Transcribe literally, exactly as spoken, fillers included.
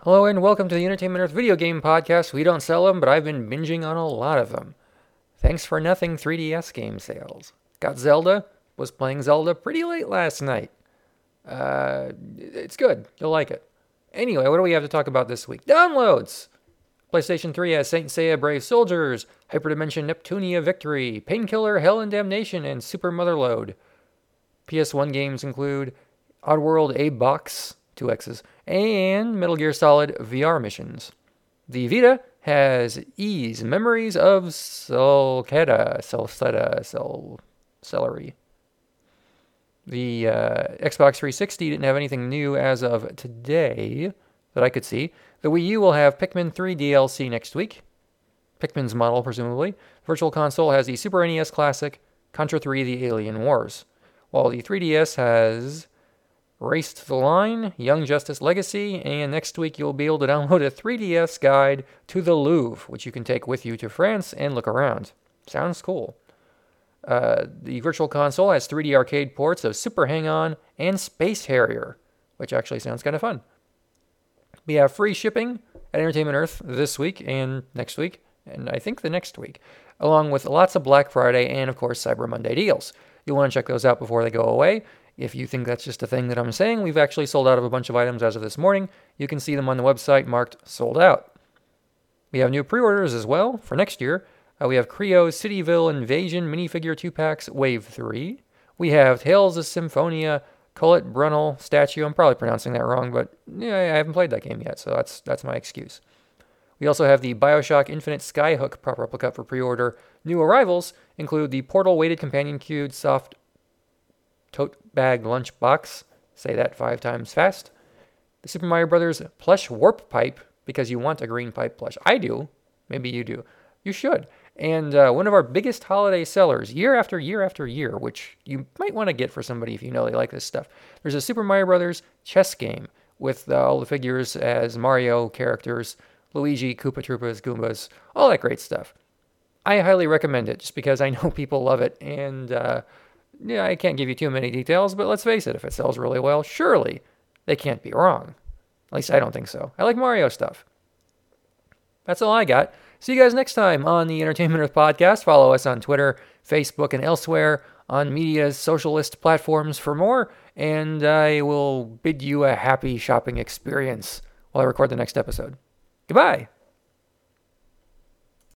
Hello and welcome to the Entertainment Earth video game podcast. We don't sell them, but I've been binging on a lot of them. Thanks for nothing three D S game sales. Got Zelda. Was playing Zelda pretty late last night. Uh, it's good. You'll like it. Anyway, what do we have to talk about this week? Downloads! PlayStation three has Saint Seiya Brave Soldiers, Hyperdimension Neptunia Victory, Painkiller Hell and Damnation, and Super Motherload. P S one games include Oddworld A Box, two X's, and Metal Gear Solid V R missions. The Vita has Ys, Memories of Solkeda, Solseta, Sol, Celery. The uh, Xbox three sixty didn't have anything new as of today that I could see. The Wii U will have Pikmin three D L C next week. Pikmin's model, presumably. Virtual Console has the Super N E S Classic, Contra three The Alien Wars. While the three D S has Race to the Line, Young Justice Legacy, and next week you'll be able to download a three D S guide to the Louvre, which you can take with you to France and look around. Sounds cool. Uh, the Virtual Console has three D arcade ports of Super Hang-On and Space Harrier, which actually sounds kind of fun. We have free shipping at Entertainment Earth this week and next week, and I think the next week, along with lots of Black Friday and, of course, Cyber Monday deals. You'll want to check those out before they go away. If you think that's just a thing that I'm saying, we've actually sold out of a bunch of items as of this morning. You can see them on the website marked sold out. We have new pre-orders as well for next year. Uh, we have Creo's Cityville Invasion minifigure two packs Wave three. We have Tales of Symphonia Colette Brunel statue. I'm probably pronouncing that wrong, but yeah, I haven't played that game yet, so that's that's my excuse. We also have the BioShock Infinite Skyhook prop replica for pre-order. New arrivals include the Portal-weighted companion cube soft tote bag lunch box. Say that five times fast. The Super Mario Brothers plush warp pipe, because you want a green pipe plush. I do. Maybe you do. You should. And uh, one of our biggest holiday sellers, year after year after year, which you might want to get for somebody if you know they like this stuff. There's a Super Mario Brothers chess game with uh, all the figures as Mario characters, Luigi, Koopa Troopas, Goombas, all that great stuff. I highly recommend it just because I know people love it. And uh, yeah, I can't give you too many details, but let's face it, if it sells really well, surely they can't be wrong. At least I don't think so. I like Mario stuff. That's all I got. See you guys next time on the Entertainment Earth podcast. Follow us on Twitter, Facebook, and elsewhere on media's socialist platforms for more. And I will bid you a happy shopping experience while I record the next episode. Goodbye.